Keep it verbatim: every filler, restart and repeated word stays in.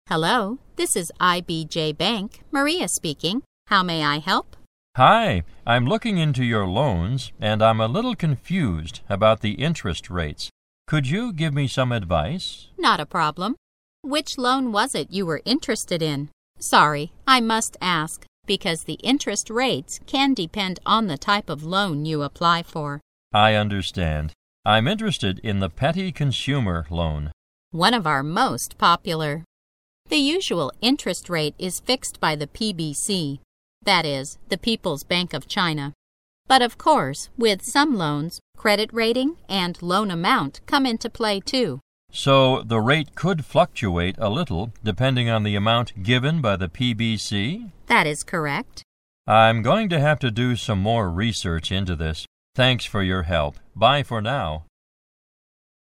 Hello, this is I B J Bank. Maria speaking. How may I help? Hi, I'm looking into your loans, and I'm a little confused about the interest rates. Could you give me some advice? Not a problem. Which loan was it you were interested in? Sorry, I must ask, because the interest rates can depend on the type of loan you apply for. I understand. I'm interested in the petty consumer loan. One of our most popular. The usual interest rate is fixed by the P B C, that is, the People's Bank of China. But of course, with some loans, credit rating and loan amount come into play too. So the rate could fluctuate a little depending on the amount given by the P B C? That is correct. I'm going to have to do some more research into this. Thanks for your help. Bye for now.